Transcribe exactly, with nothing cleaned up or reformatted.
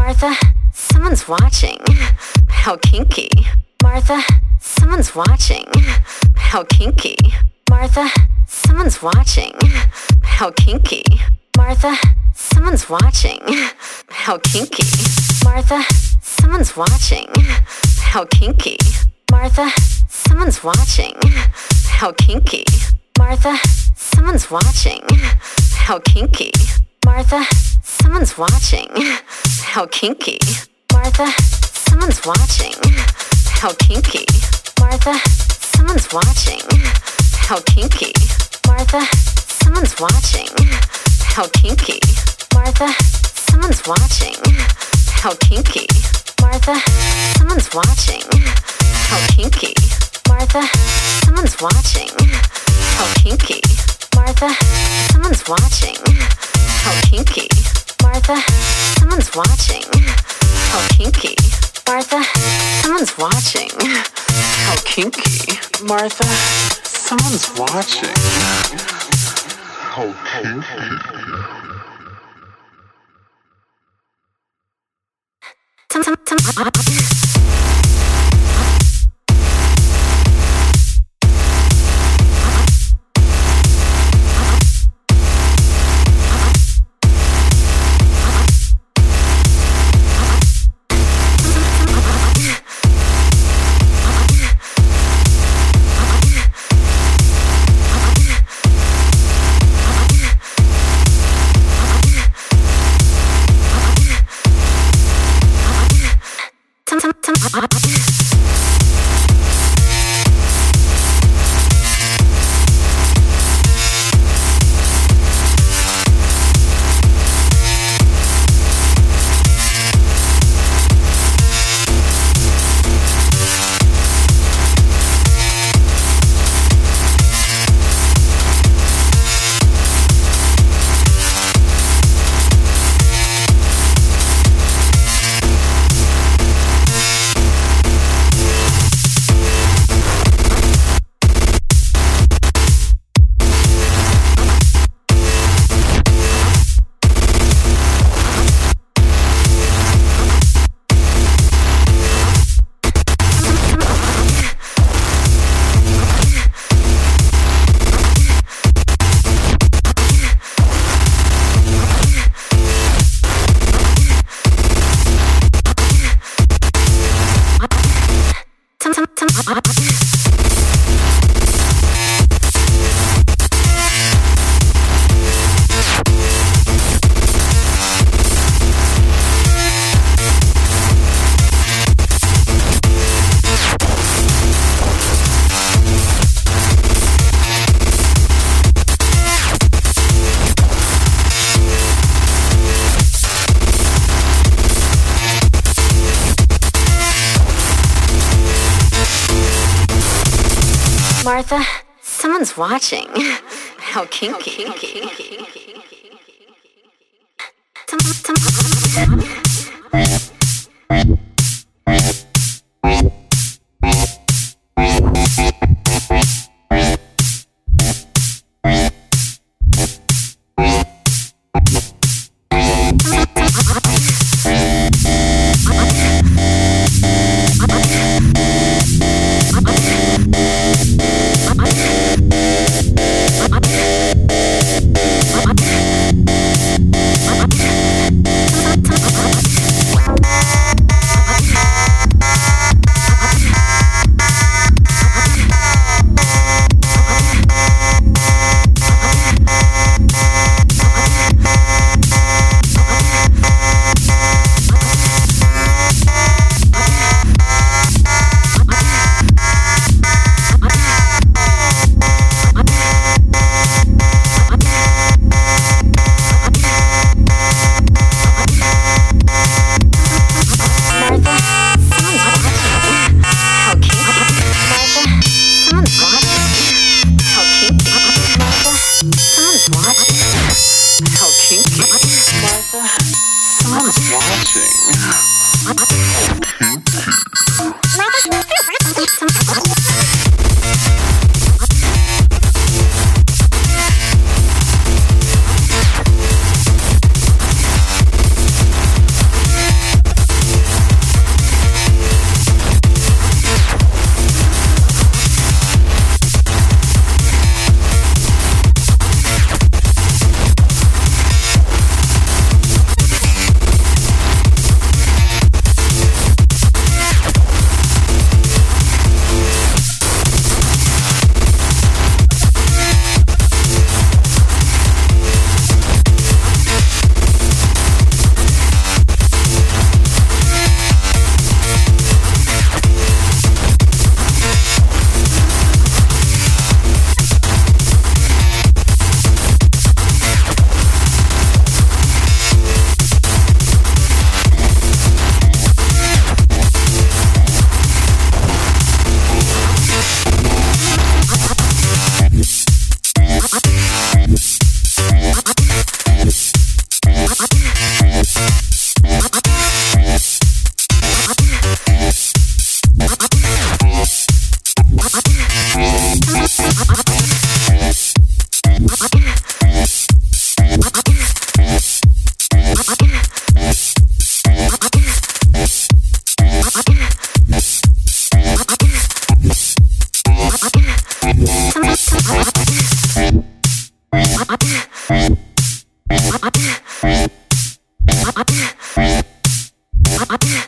Martha, someone's watching. How kinky. Martha, someone's watching. How kinky. Martha, someone's watching. How kinky. Martha, someone's watching. How kinky. Martha, someone's watching. How kinky. Martha, someone's watching. How kinky. Martha, someone's watching. How kinky. Martha, someone's watching. How kinky. Martha, someone's watching. How kinky. Martha, someone's watching. How kinky. Martha, someone's watching. How kinky. Martha, someone's watching. How kinky. Martha, someone's watching. How kinky. Martha, someone's watching. How kinky. Martha, someone's watching. How kinky. Martha, someone's watching. How kinky. Martha, someone's watching. How kinky. Martha, someone's watching. How kinky. Some, some, some. Martha, someone's watching. How kinky. How kinky. Some, some, some. some,